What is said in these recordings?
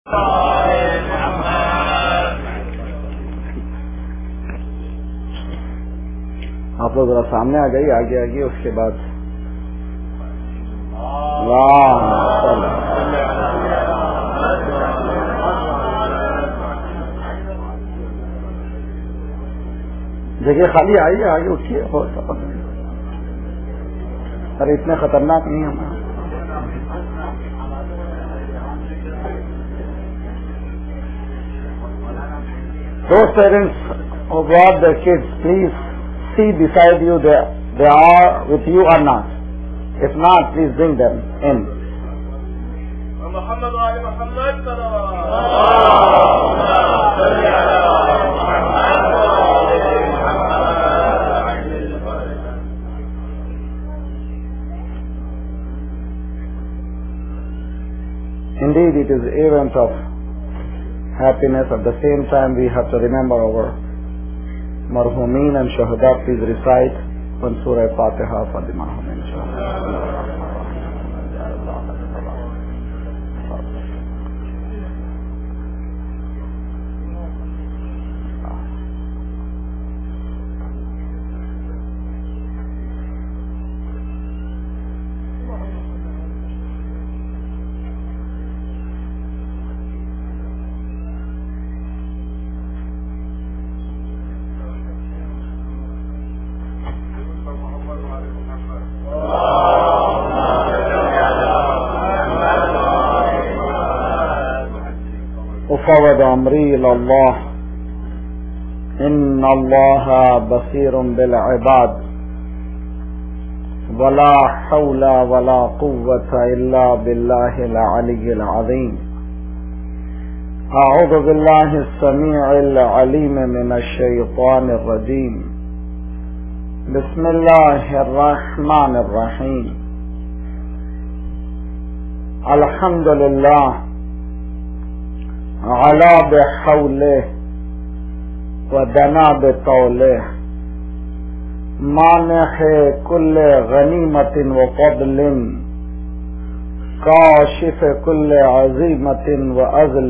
आप लोग जरा सामने आ जाइए, आगे आगे, उसके बाद जगह खाली आई है, आगे उठिए। अरे इतने खतरनाक नहीं है। Those parents who brought their kids, please see beside you they are with you or not. If not, please bring them in. Indeed, it is an event of happiness. At the same time, we have to remember our marhumeen and shuhada. Please recite one Surah Fatiha for the marhumeen. أفوض أمري إلى الله إن الله بصير بالعباد ولا حول ولا قوة إلا بالله العلي العظيم أعوذ بالله السميع العليم من الشيطان الرجيم بسم الله الرحمن الرحيم الحمد لله على بحوله ودنا بطوله مانح كل غنيمة وفضل كاشف كل عزيمة وأذل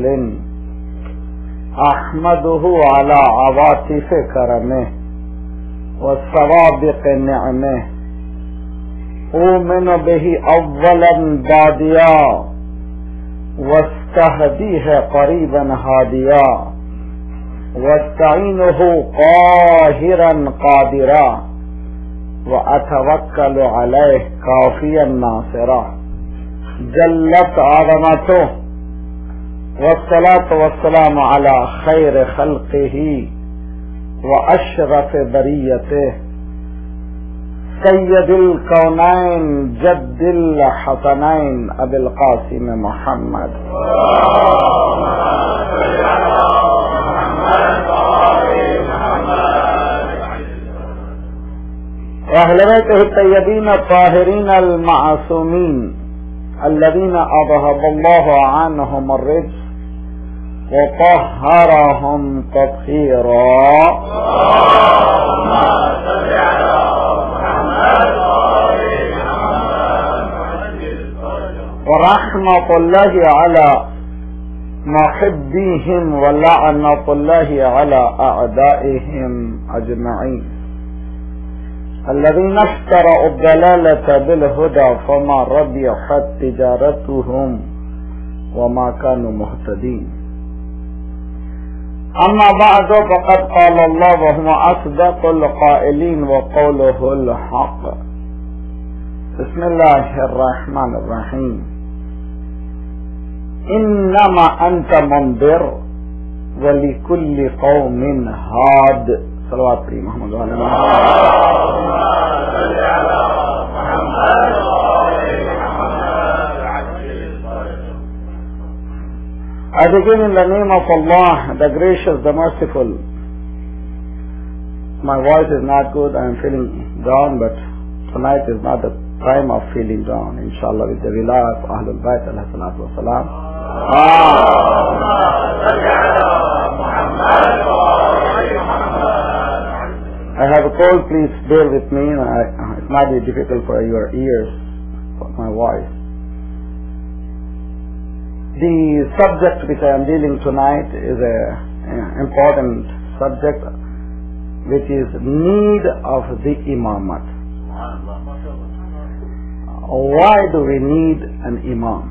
أحمده على عواطف كرمه والسوابق نعمه أؤمن به أولا باديا واستهديه قريبا هاديا واستعينه قاهرا قادرا وأتوكل عليه كافيا ناصرا جلت عظمته والصلاة والسلام على خير خلقه وأشرف بريته سيد الكونين جد الحسنين أبي القاسم محمد وأهل بيته الطيبين الطاهرين المعصومين الذين أذهب الله عنهم الرجس وطهرهم تطهيرا ورحمة الله على محبيهم ولعنة الله على أعدائهم أجمعين الذين اشتروا الضلالة بالهدى فما ربحت تجارتهم وما كانوا مهتدين أما بعد فقد قال الله وهو أصدق القائلين وقوله الحق بسم الله الرحمن الرحيم إنما أنت منذر ولكل قوم هاد صلوات محمد وعلى I begin in the name of Allah, the gracious, the merciful. My voice is not good, I am feeling down, but tonight is not the time of feeling down. Inshallah, with the wilayah of Ahlul Bayt alayhi salatu wasalam. I have a cold, please bear with me. It might be difficult for your ears, for my voice. The subject which I am dealing tonight is an important subject, which is need of the imamat. Why do we need an imam?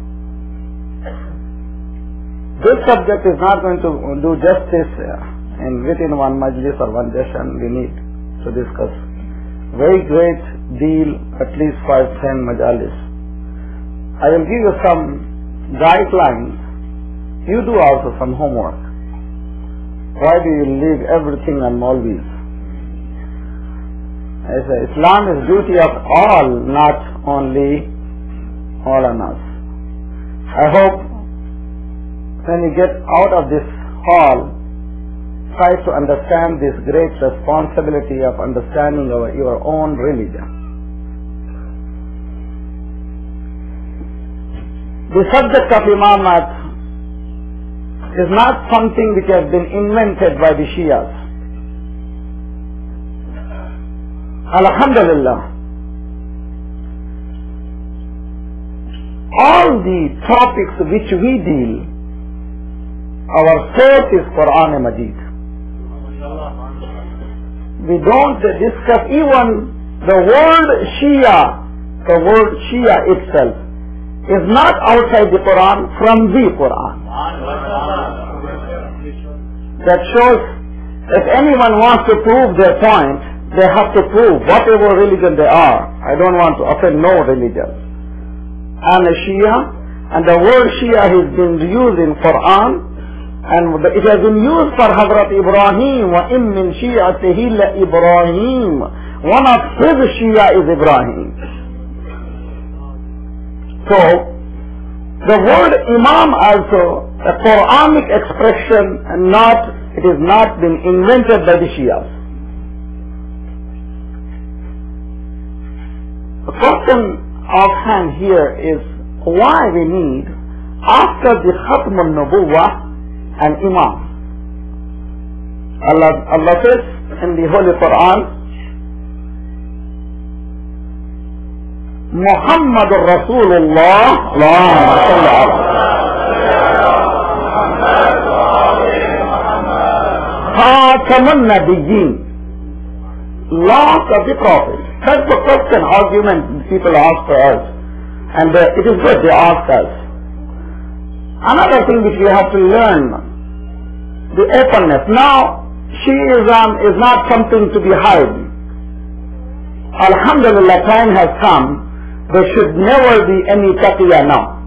This subject is not going to do justice within one majlis or one session. We need to discuss very great deal, at least 5-10 majalis. I will give you some guidelines. You do also some homework. Why do you leave everything on Maulvis? I say Islam is duty of all, not only all on us. I hope when you get out of this hall, try to understand this great responsibility of understanding your own religion. The subject of imamat is not something which has been invented by the Shias. Alhamdulillah, all the topics which we deal, our source is Quran Majid. We don't discuss even the word Shia itself is not outside the Quran, from the Quran. That shows if anyone wants to prove their point, they have to prove whatever religion they are. I don't want to offend no religion. I'm a Shia, and the word Shia has been used in Quran, and it has been used for Hazrat Ibrahim. وَإِن مِّن شِيعَتِهِ لَإِبْرَاهِيم. One of his Shia is Ibrahim. So, the word Imam also, a Quranic expression, and it has not been invented by the Shias. The question offhand here is why we need, after the Khatm al-Nubuwwah, an Imam. Allah says in the Holy Quran, Muhammadur Rasulullah, Allahumma salli ala Khatamun Nabiyyin, last of the prophets. That's the question, argument people ask for us, and it is good they ask us. Another thing which we have to learn, the openness. Now, Shiism is not something to be hidden. Alhamdulillah, time has come. There should never be any taqiyya now.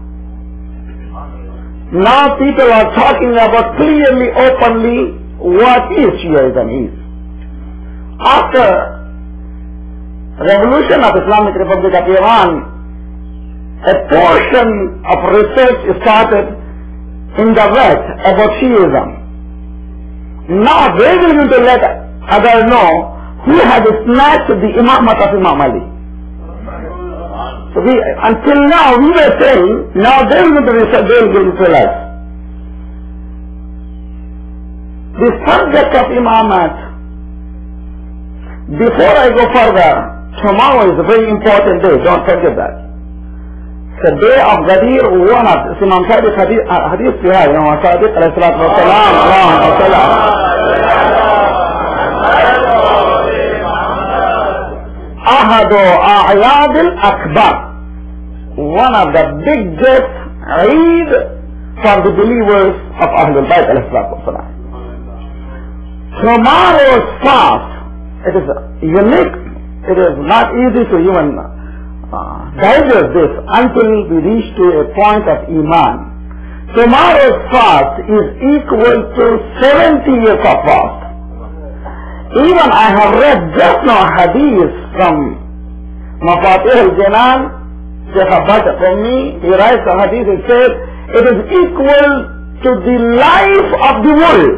Now people are talking about clearly, openly, what is Shiism is. After revolution of Islamic Republic of Iran, a portion of research started in the West about Shiism. Now they will going to let others know who has snatched the imamat of Imam Ali. So until now we were saying, now they will going to tell us. The subject of imamat, before I go further, tomorrow is a very important day, don't forget that. The day of Ghadir, one of Imam Sadiq hadith we have, Imam Sadiq alayhi salatu wa salam, Allahumma sallam. Ahadu A'yad al-Akbar, one of the biggest Eid for the believers of Ahlul Bayt alayhi salatu wa salam. Tomorrow's fast, it is unique, it is not easy to even digest this until we reach to a point of Iman. Tomorrow's fast is equal to 70 years of fast. Even I have read just now hadith from Mafatih al-Jinan, Shaykh Abbas Qawmi, he writes a hadith, he says, it is equal to the life of the world.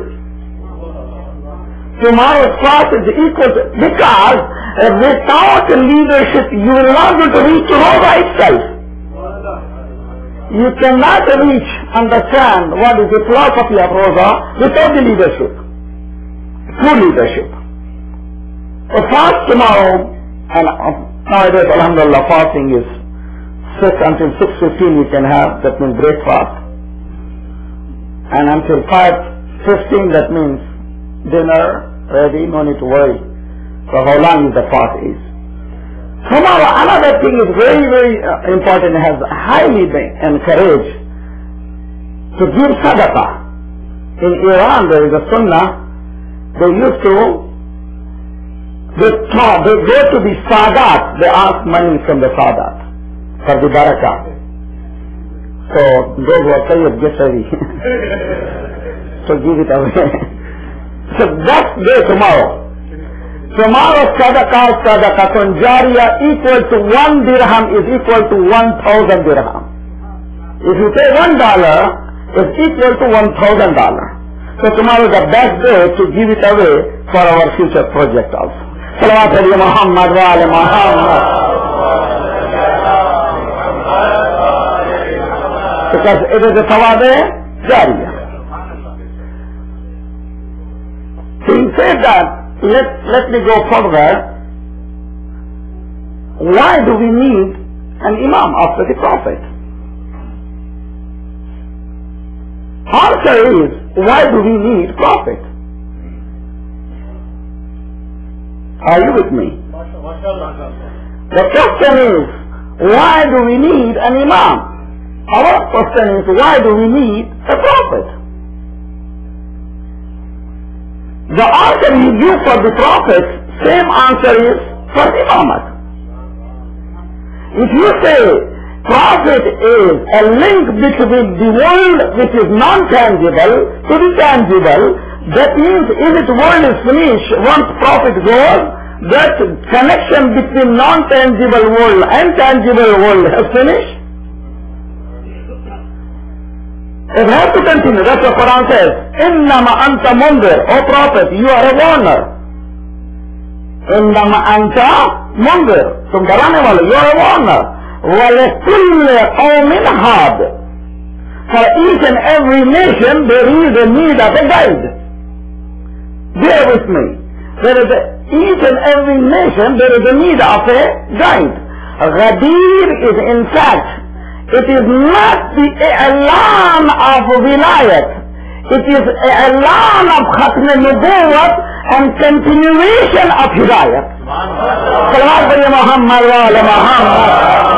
Tomorrow's fast is equal to, because without leadership you will not be able to reach Roza itself. You cannot understand what is the philosophy of Roza without the leadership, true leadership. So fast tomorrow, and nowadays alhamdulillah fasting is 6 until 6:15 you can have, that means breakfast. And until 5:15, that means dinner ready, no need to worry. So how long is the fast is? Tomorrow, another thing is very, very important, has highly been encouraged to give sadaqah. In Iran, there is a sunnah, they used to, they go to the Sadat, they ask money from the Sadat for the barakah. So those who are Sayyid, get ready. So give it away. So that's day tomorrow. Tomorrow sadaqatun jariyah equal to 1 dirham is equal to 1,000 dirham. If you pay $1, it's equal to $1,000. So tomorrow is the best day to give it away for our future project also. Salawat ala Muhammad wa ala Muhammad. Because it is a tawade jariyah. Having said that, let me go further. Why do we need an imam after the Prophet? Answer is, why do we need Prophet? Are you with me? The question is, why do we need an imam? Our question is, why do we need a Prophet? The answer you give for the Prophet, same answer is for Imamah. If you say Prophet is a link between the world which is non-tangible to the tangible, that means if the world is finished, once Prophet goes, that connection between non-tangible world and tangible world has finished. It has to continue. That's what Quran says. Innama anta mundir. O Prophet, you are a warner. Innama anta mundir. Tum darane wale, you are a warner. Walakulle qawmin had. For each and every nation, there is a need of a guide. Bear with me. Each and every nation, there is a need of a guide. Ghadir is in fact, it is not the i'lan of wilayat. It is i'lan of khatm nubuwwat and continuation of hidayat. Salawat ala Muhammad wa ala Muhammad.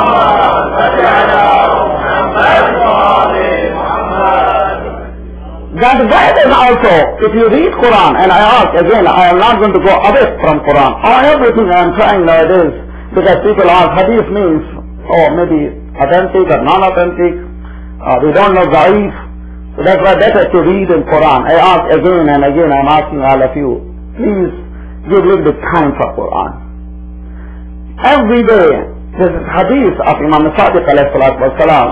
That guidance also, if you read Quran, and I ask again, I am not going to go away from Quran. Everything I am trying nowadays, because people ask, hadith means, maybe authentic or non-authentic, we don't know da'if, so that's why better to read in Quran. I ask again and again, I'm asking all of you, please give a little bit time for Quran. Every day, this is hadith of Imam Sadiq alayhi salatu wa salam.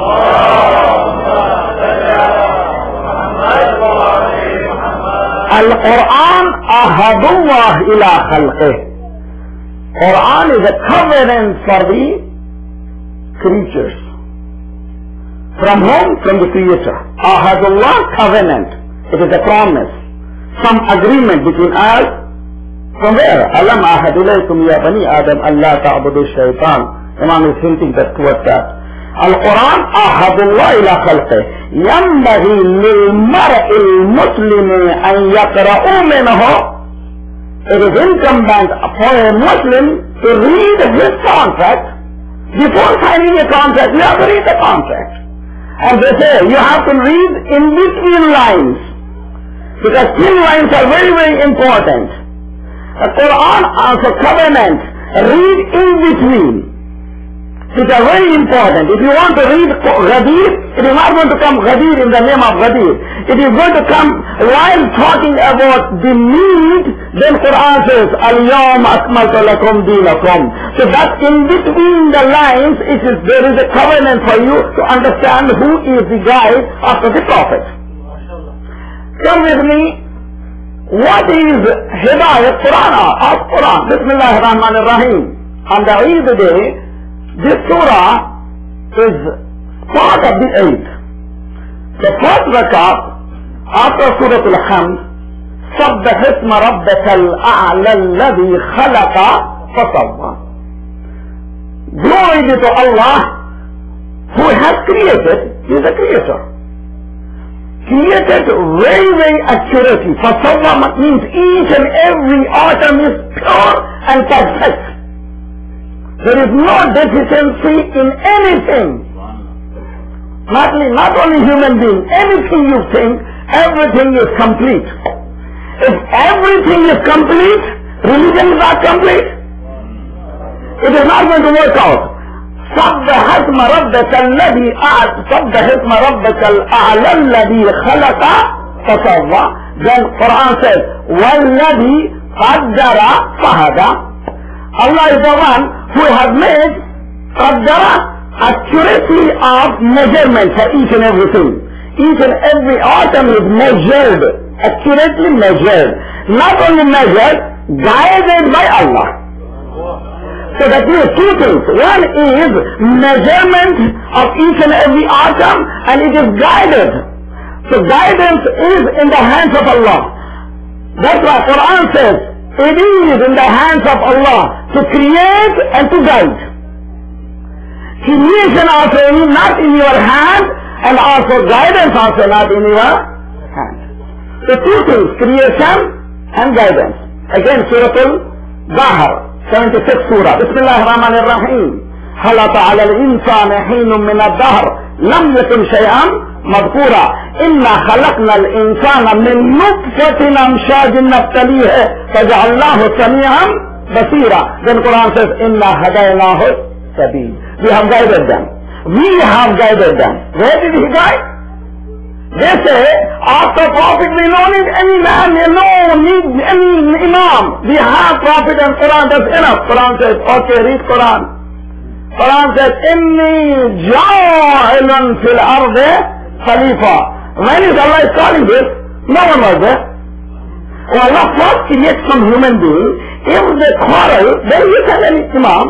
Al-Quran ahadullah ila khalqih. Quran is a covenant for the creatures. From whom? From the Creator. Ahadullah, covenant. It is a promise. Some agreement between us. From where? Alam ahad ilaykum ya bani Adam Allah ta'budu shaytan. Imam is hinting that towards that. Al-Quran ahadullah ila khalqih. Yambaghi lil mar'i al-muslimi an yaqra'u minhu. It is incumbent for a Muslim to read his contract. Before signing a contract, you have to read the contract. And they say, you have to read in between lines. Because thin lines are very, very important. The Quran also covenant, read in between. Which are very important. If you want to read Ghadir, it is not going to come Ghadir in the name of Ghadir. It is going to come while talking about the need, then Quran says, Al-Yawm Akmaltu Lakum Dinakum. So that in between the lines, there is a covenant for you to understand who is the guide after the Prophet. Come with me. What is Hidayat? Quran. Ask Quran. Bismillahir Rahmanir Rahim. On the Eid day, this surah is part of the Eid. The first rakat after Surah Al-Hamd, Sabbah isma rabbaka al-a'la alladhi khalaqa fasawwa. Glory be to Allah who has created. He is a creator. created very, very accurately. Fasawwa means each and every atom is pure and perfect. There is no deficiency in anything. Not only human being, anything you think, everything is complete. If everything is complete, religion is not complete. It is not going to work out. سبح اسم ربك الأعلى الذي خلق فسوى. Then Quran says, وَالَّذِي قَدَّرَ فَهَدَى. Allah is the one who has made qaddara, accuracy of measurement for each and everything. Each and every atom is measured, accurately measured. Not only measured, guided by Allah. So that means two things. One is measurement of each and every atom, and it is guided. So guidance is in the hands of Allah. That's why Quran says, it is in the hands of Allah to create and to guide. Creation also is not in your hand, and also guidance also not in your hand. So two things, creation and guidance. Again, Surah Al-Bahr, 76 Surah. Bismillahir Rahmanir Rahim. خلق على الإنسان حين من الدهر لم يكن شيئا مذكورا إنا خلقنا الإنسان من نطفة أمشاج نبتليه فجعلناه سميعا بصيرا. Then Quran says إنا هديناه السبيل. We have guided them. We have guided them. Where did he guide? They say, after Prophet we don't need any man, no need any imam. We have Prophet and Quran, that's enough. Quran says, okay, read Quran. Quran says, Inni ja'ilun fil ardi khalifa. When is Allah calling this? No one was there. Well, Allah first creates some human being. If they quarrel, then you can any imam.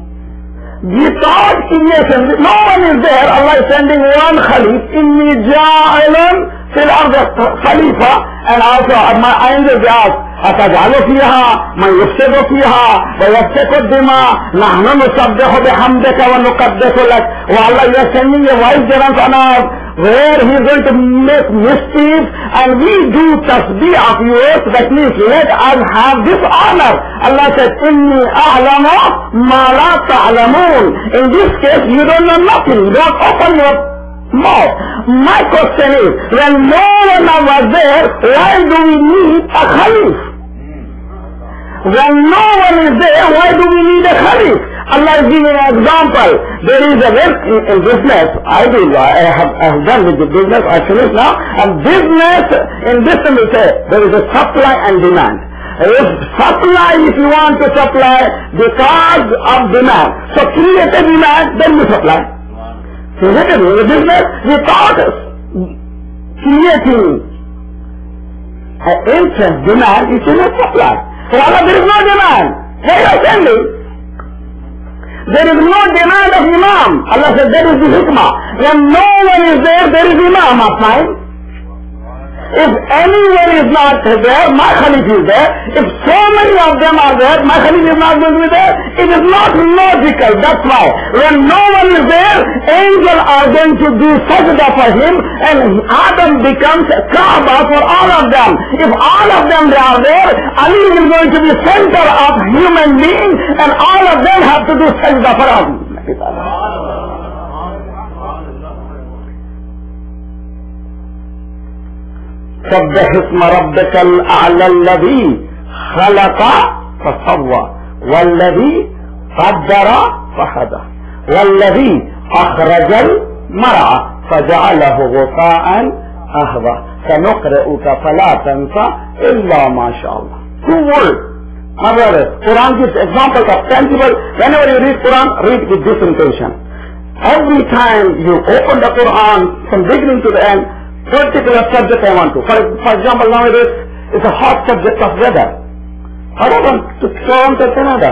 Without creation, no one is there. Allah is sending one Khalif. Inni ja'ilun fil ardi khalifa. And also, my angels ask, أتجعل فيها من يفسد فيها ويسفك الدماء نحن نسبح بحمدك ونقدس لك. والله, you are sending a vicegerent on earth where he is going to make mischief, and we do tasbih of yours. That means let us have this honor. Allah said, Inni a'lamu ma la ta'lamun. In this case, you don't know nothing. Don't open your mouth. My question is, when no one was there, why do we need a Khalif? When no one is there, why do we need a Khalif? Allah is giving an example. There is a way in business. I have done with the business. I finished now. And business, in business we say, there is a supply and demand. If supply, if you want to supply because of demand, so create a demand, then you supply. So what is the business? Without creating an interest demand, you cannot supply. So Allah, there is no demand. Why are you sending? There is no demand of imam. Allah said, that is the hikmah. When no one is there, there is imam of mine. If anyone is not there, my Khalif is there. If so many of them are there, my Khalif is not going to be there. It is not logical. That's why. When no one is there, angels are going to do sajda for him, and Adam becomes Kaaba for all of them. If all of them are there, Ali is going to be center of human being, and all of them have to do sajda for him. سبح اسم ربك الأعلى الذي خلق فسوى والذي قدر فهدى والذي أخرج المرعى فجعله غثاء أهوى سنقرئك فلا تنسى إلا ما شاء الله. Two words. My brother, Quran gives examples of tangible. Whenever you read Quran, read with this intention. Every time you open the Quran from beginning to the end, particular subject I want to. For example, nowadays it's a hot subject of weather. I want to Toronto, Canada.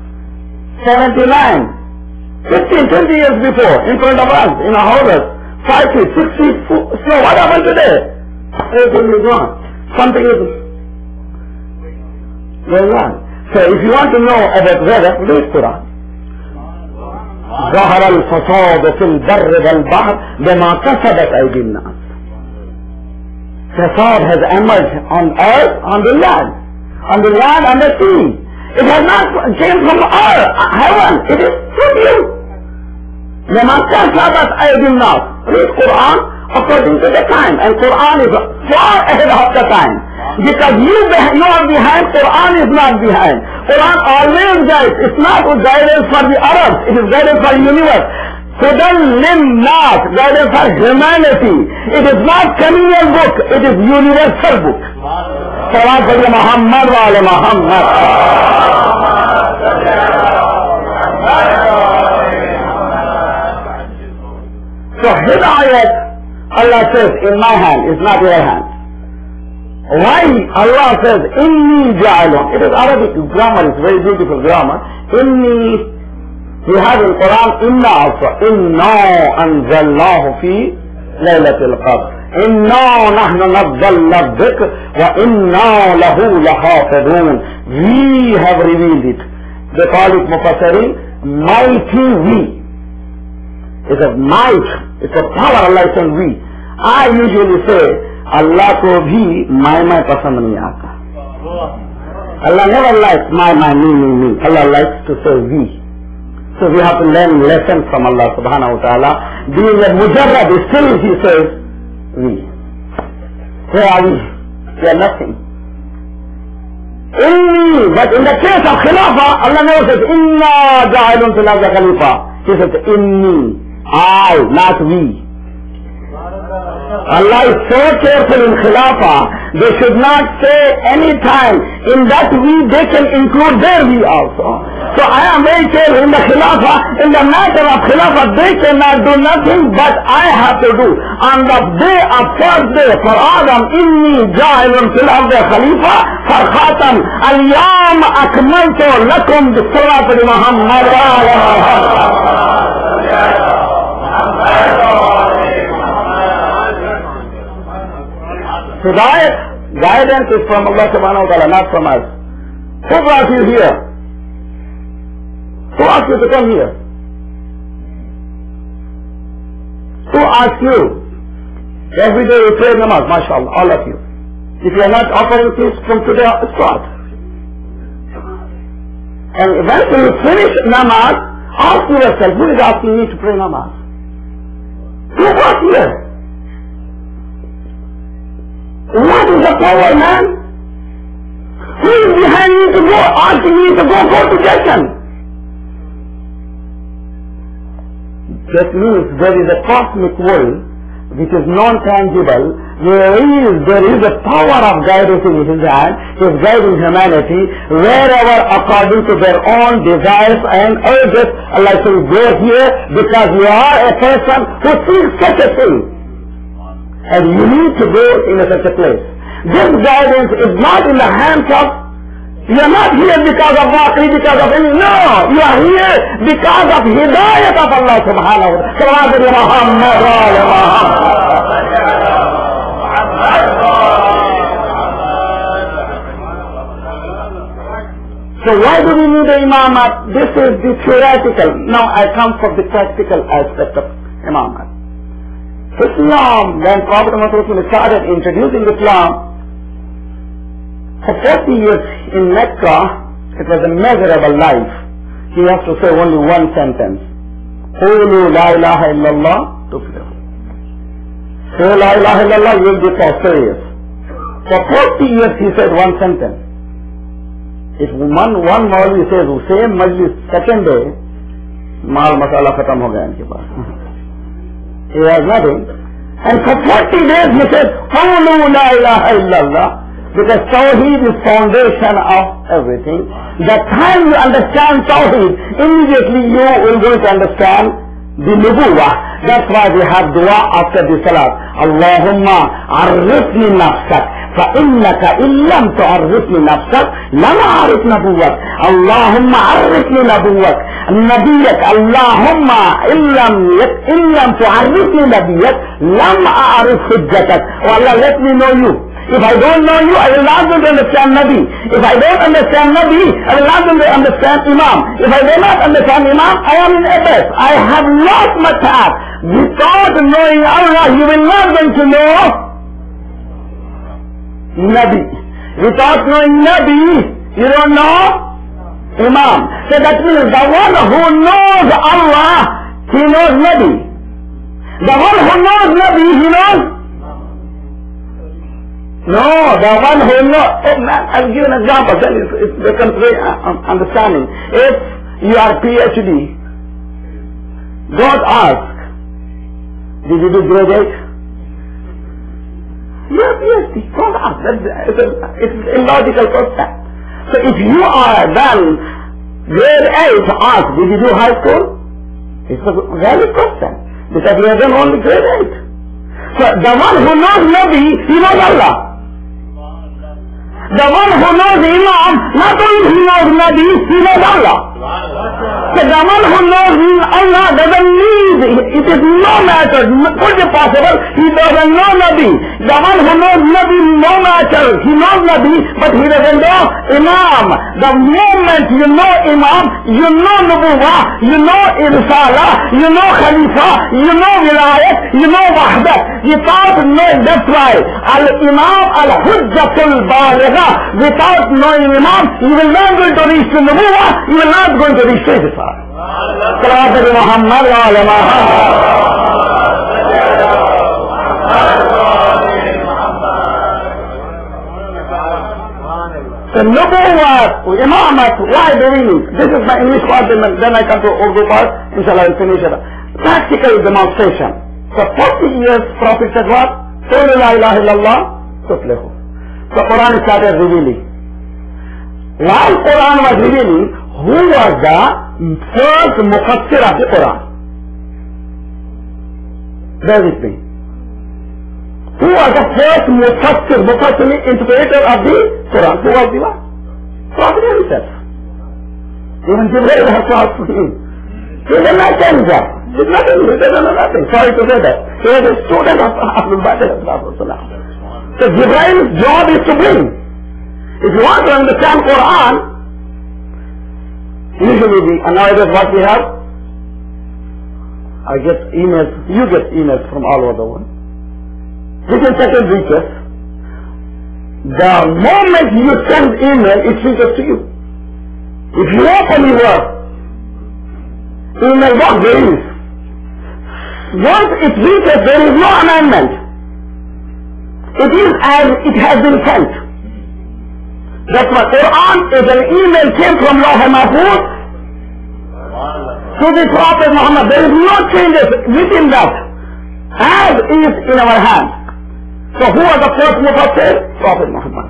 79, 15, 20 years before, in front of us, in our houses, 5 feet, 6 feet snow. What happened today? Everything is gone. Something is going on. So if you want to know about weather, read Quran. ظهر الفساد في البر والبحر بما كسبت أيدي الناس. The sword has emerged on earth, on the land and the sea. It has not came from earth, heaven. It is from you. Read Quran according to the time, and Quran is far ahead of the time. Because you are behind, Quran is not behind. Quran always guides. It's not guidance for the Arabs, it is guidance for the universe. Hudan lin-nas, guidance for humanity. It is not communal book, it is universal book. Salat for Muhammad wa ala Muhammad. So Hidayat, Allah says, in my hand, is not your hand. Why Allah says, Inni ja'alun? It is Arabic grammar, it's very beautiful grammar. Inni, we have in Quran, Inna also. Inna anzalnahu fi laylatil qadr. Inna nahnu nazzalna dhikr wa inna lahu lahafidun. We have revealed it. They call it Mufassirin, mighty we. It's a might, it's a power Allah is saying we. I usually say, Allah ko bhi my pasand nahi aata. Allah never likes my, me. Allah likes to say we. So we have to learn lessons from Allah subhanahu wa ta'ala. Being a mujarrad, still he says we. Where are we? We are nothing. Inni, but in the case of Khilafah, Allah never says, Inna ja'ilun fil ardi khalifa. He says, Inni, I, not we. Allah is so careful in Khilafah, they should not say any time, in that we, they can include their we also. So I am very careful in the Khilafah, in the matter of Khilafah, they cannot do nothing, but I have to do. On the day of first day, for Adam, Inni ja'ilun fil ardi khalifa, for Khatam, al-yam akmaltu lakum bis-salati li Muhammad wa ala Muhammad. Hidayat, guidance is from Allah subhanahu wa ta'ala, not from us. Who brought you here? Who asked you to come here? Who asked you? Every day you pray namaz, mashallah, all of you. If you are not offering, please from today start. And once you finish namaz, ask yourself, who is asking me to pray namaz? Who was here? What is the power, man? Who is behind me to go, asking me to go to Jannah? That means there is a cosmic world which is non-tangible, where there is a power of guidance in his hand, he is guiding humanity, wherever according to their own desires and urges. Allah says, go here because you are a person who seeks such a thing. And you need to go in such a place. This guidance is not in the hands of, you are not here because of waqi, because of any, no, you are here because of hidayat of Allah subhanahu wa ta'ala. Muhammad wa Muhammad. So why do we need the imamat? This is the theoretical. Now I come from the practical aspect of imamat. Islam, when Prophet Muhammad started introducing Islam, for 40 years in Mecca, it was a miserable life. He has to say only one sentence. Qulu la ilaha illallah tuflihu. Say la ilaha illallah, you will be prosperous. For 40 years he said one sentence. If one Maulvi says, same majlis, second day, mal masala khatam ho gaya inke paas. He has nothing. And for 40 days he said, Qulu la ilaha illallah, because Tawheed is foundation of everything. The time you understand Tawheed, immediately you will going to understand the Nubuwah. That's why we have dua after the Salat. Allahumma arifni nafsak. فإنك إن لم تعرفني نفسك لما أعرف نبوك. اللهم عرفني نبوك نبيك. اللهم إن لم تعرفني نبيك لم أعرف حجتك. Oh Allah, let me know you. If I don't know you, I will not be able to understand Nabi. If I don't understand Nabi, I will not be able to understand Imam. If I do not understand Imam, I am in abyss. I have lost my path. Without knowing Allah, you will not going to know Nabi. Without knowing Nabi, you don't know Imam. So that means the one who knows Allah, he knows Nabi. The one who knows Nabi, he knows? No, the one who knows, I'll give an example, then it becomes very understanding. If you are PhD, God asks, did you do grade 8? You are PhD, God asks. It's a illogical question. So if you are done grade 8, ask, did you do high school? It's a valid question. Because we have done only grade 8. So the one who knows Nabi, he knows Allah. The one who knows Imam, not only he knows Nabi, he knows Allah. So the one who knows Allah doesn't need, it is no matter, could be possible, he doesn't know Nabi. The one who knows Nabi, no matter, he knows Nabi, but he doesn't know Imam. The moment you know Imam, you know Nubuwah, you know Irsala, you know Khalifa, you know Wilayat, you know Wahdat. Without knowing, that's why Al-Imam Al-Hujjatul Baligha, without knowing Imam, you will not going to reach to Nubuwah, you will not going to reach to Irsala. Salawat Muhammad wa ala The Nubuwwat, Imamat, why do we need? This is my English part, then I come to Urdu part, inshallah I'll finish it. Practical demonstration. For 40 years, Prophet said what? Qul la ilaha illallah, tuflihu. So Quran started revealing. While Quran was revealing, who was the first mufassir of the Quran? Bear with me. Who was the first mufassir, interpreter of the Quran? Who was the one? Prophet himself. Even Jibreel has to ask him. He did not change that. He did nothing. Sorry to say that. He was a student of Abdul Batil. So Jibrail's job is to bring. If you want to understand Quran, usually nowadays what we have, I get emails, you get emails from all over the world. Within second reaches, the moment you send email, it reaches to you. If you open your email box, there is. Once it reaches, there is no amendment. It is as it has been sent. That's why Quran is an email came from Lawh Mahfuz to the Prophet Muhammad. There is no changes within that. As is in our hands. So who was the first Mufassir? Prophet Muhammad.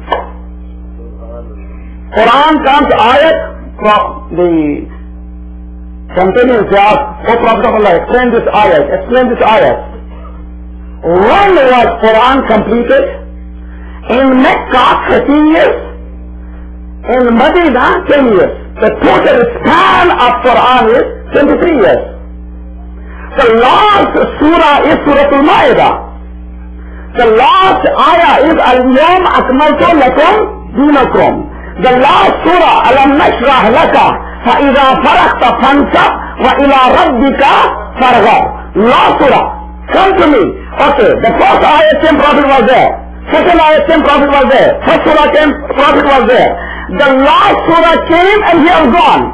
Quran comes ayat from the companions they ask, O Prophet of Allah, explain this ayat. When was Quran completed? In Mecca 13 years. In Medina 10 years. The total span of Quran is 23 years. The last surah is Surah Al-Ma'idah. The last ayah is Al-Yawm Akmaltu Lakum Dinakum. The last surah, Alam Nashrah Laka Fa'idha Farakta Fansab Wa ila Rabbika Farghab. Last surah. Come to me. Okay, the first ayah came, Prophet was there. Second ayah came, Prophet was there. First surah came, Prophet was there. The last surah came and he was gone.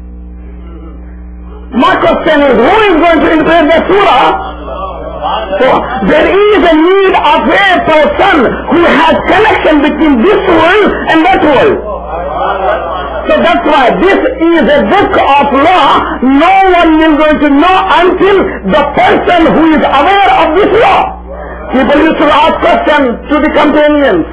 My question is, who is going to interpret the surah? So there is a need of a person who has connection between this world and that world. So that's why this is a book of law. No one is going to know until the person who is aware of this law. People used to ask questions to the companions.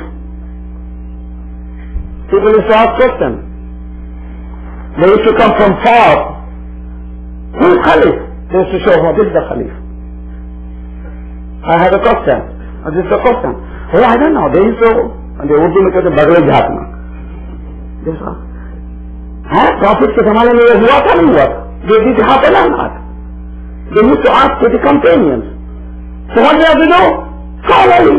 People used to ask questions. They used to come from far. Who is Khalif? They used to show, oh, this is the Khalif. I had a question. This is a question. Oh, I don't know. They used to, and they would look at the Bhagavad Gita. They said, Prophet के ज़माने में ये हुआ था नहीं हुआ? Did it happen or not? They used to ask to the companions. So what they have to do? Scholarly.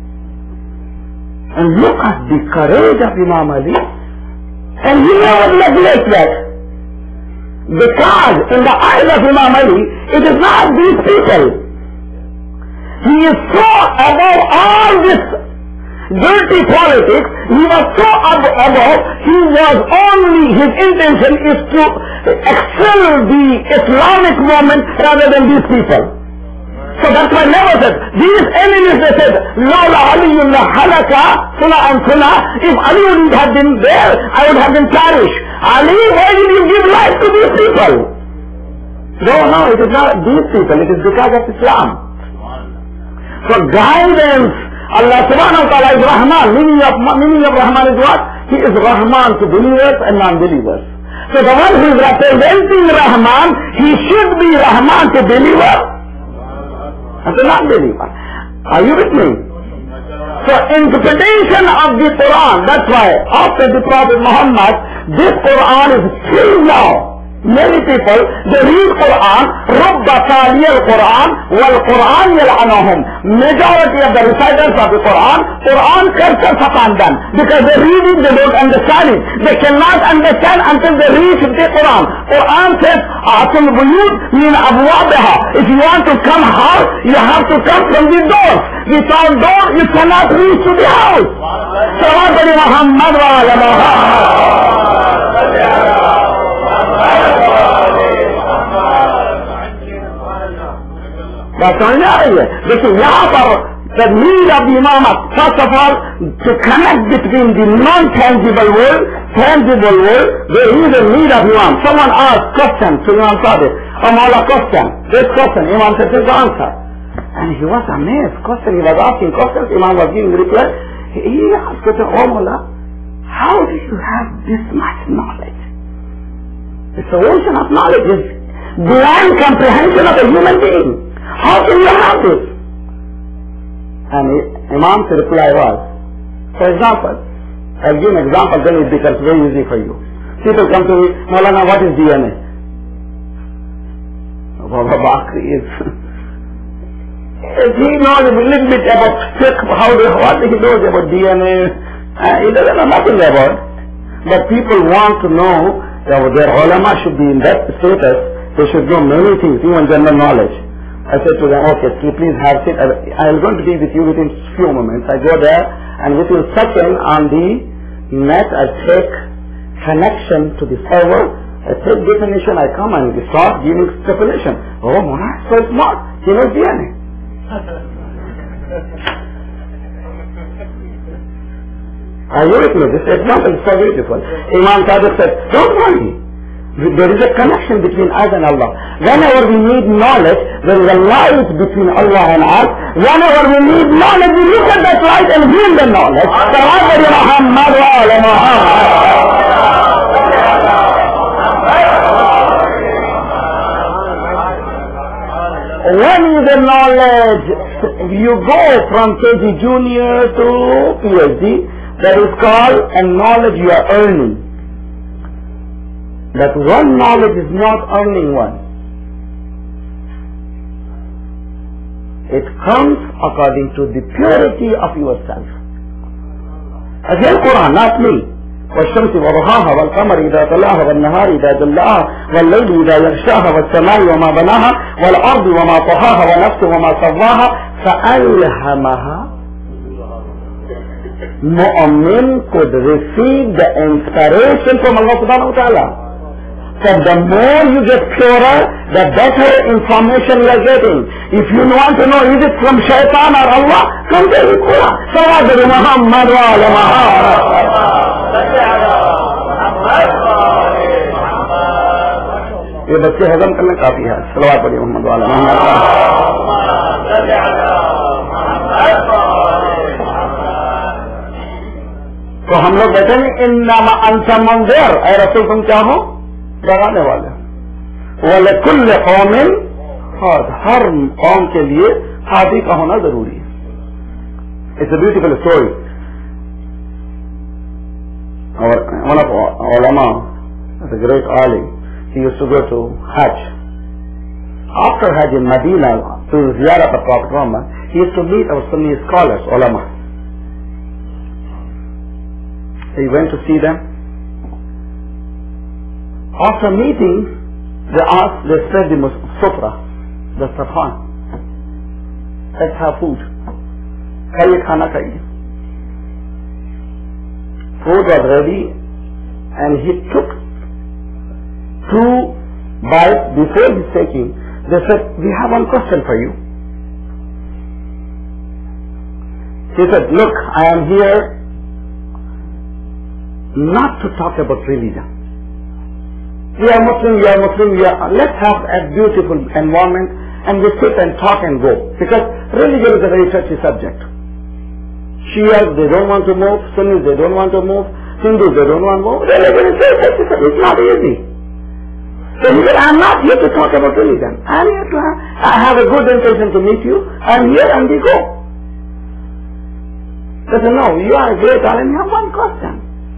And look at the courage of Imam Ali. And he never neglects that. Because in the eyes of Imam Ali, it is not these people. He is so above all this. dirty politics. He was so above, his intention is to excel the Islamic movement rather than these people. So that's why never said, these enemies, they said, Lawla Aliyullah halaka, suna and suna. If Ali wouldn't have been there, I would have been perished. Ali, why did you give life to these people? No, it is not these people, it is because of Islam. So guidance, Allah subhanahu wa ta'ala is Rahman. Meaning of Rahman is what? He is Rahman to believers and non-believers. So the one who is representing Rahman, he should be Rahman to believers and to non-believer. Are you with me? So interpretation of the Quran, that's why after the Prophet Muhammad, this Quran is still now. Many people, they read Quran, رُبَّ تَالِيَ الْقُرْآنِ وَالْقُرْآنِ يَلْعَنُهُم. Majority of the reciters of the Quran curses upon them because they read it, they don't understand it. They cannot understand until they reach the Quran. Quran says, أَعْتُ الْبُيُوتِ مِنْ أَبْوَابِهَا. If you want to come house, you have to come from the doors. Without door, you cannot reach to the house. Sallallahu Muhammad wa ala Muhammad. बात समझ में आ रही है. देखिए यहाँ पर the need of the imamat, first of all, to connect between the non-tangible world, tangible world, there is a need of imam. Someone asked question to Imam Sadiq, Mawla question, this question, Imam said this answer. And he was amazed. He was asking questions, Imam was giving reply. He asked, oh Mawla, how do you have this much knowledge? It's the ocean of knowledge, is beyond comprehension of a human being. How can you have this? And Imam's reply was, for example, I'll give an example, then it becomes very easy for you. People come to me, Maulana, what is DNA? Baba Bakri is. He knows a little bit about fiqh, what he knows about DNA. He doesn't know nothing about. But people want to know that their ulama should be in that status. They should know many things, even general knowledge. I said to them, okay, please have it. I am going to be with you within few moments. I go there and within second on the net I take connection to the server. I take definition, I come and start giving speculation. Oh, Mona, so smart. He knows DNA. Are you with me? This example is so beautiful. Imam Sadiq said, don't worry. There is a connection between us and Allah. Whenever we need knowledge, there is a light between Allah and us. Whenever we need knowledge, we look at that light and bring the knowledge. When is the knowledge? You go from KG Junior to PhD, that is called a knowledge you are earning. That one knowledge is not earning one. It comes according to the purity of yourself. Again Quran, not me. وَالشَّمْسِ وَضُحَاهَا وَالْقَمَرِ إِذَا تَلَاهَا وَالنَّهَارِ إِذَا جَلَّاهَا وَاللَّيْلِ إِذَا يَغْشَاهَا وَالسَّمَاءِ وَمَا بَنَاهَا وَالْأَرْضِ وَمَا طَحَاهَا وَنَفْسٍ وَمَا سَوَّاهَا فَأَلْهَمَهَا. Mu'min could receive the inspiration from Allah subhanahu wa ta'ala. So the more you get purer, the better information you are getting. If you want to know, is it from Shaitan or Allah? Come to the Quran. Sallallahu Muhammad wa ala Muhammad. ये बच्चे हजम करना काफी है. सलवात पढ़िए मोहम्मद वाला मोहम्मद. तो हम लोग बैठे हैं इन्नमा अंत मुंज़िर. ऐ रसूल तुम क्या हो? डराने वाले. वलिकुल्लि कौमिन हाद. हर कौम के लिए हादी का होना जरूरी है. It's a beautiful story. One of ulama, a great alim, he used to go to Hajj. After Hajj in Medina, to Ziyarah of Prophet Muhammad, he used to meet our Sunni scholars, ulama. He went to see them. After meeting, they spread the sutra, the safan. Let's have food. खाइए, खाना खाइए. Food was ready and he took 2 bites before he's taking. They said, we have one question for you. He said, look, I am here not to talk about religion. You are Muslim, let's have a beautiful environment and we sit and talk and go. Because religion is a very touchy subject. Shias, they don't want to move. Sunnis, they don't want to move. Hindus, they don't want to move. Religion is very touchy subject. It's not easy. So he said, I'm not here to talk about religion. I'm here to have a good intention to meet you. I'm here and we go. They said, no, you are a great alim, you have one question.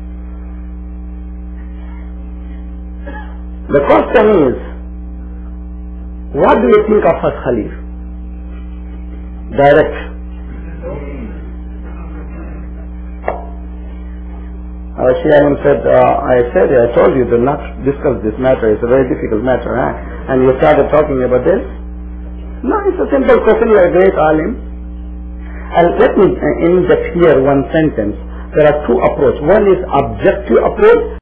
The question is, what do you think of first Khalif? Direct. Our Shialim said, I told you to not discuss this matter, it's a very difficult matter, and you started talking about this? No, it's a simple question, you are a great alim. And let me inject here one sentence. There are 2 approaches. One is objective approach.